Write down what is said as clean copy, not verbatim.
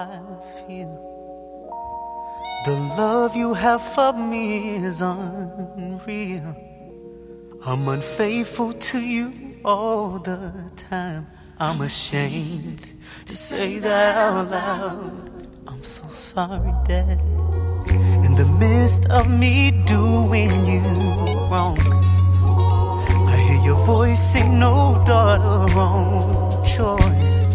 I feel. The love you have for me is unreal. I'm unfaithful to you all the time. I'm ashamed to say that out loud. I'm so sorry, Daddy. In the midst of me doing you wrong, I hear your voice say, no, daughter, wrong choice.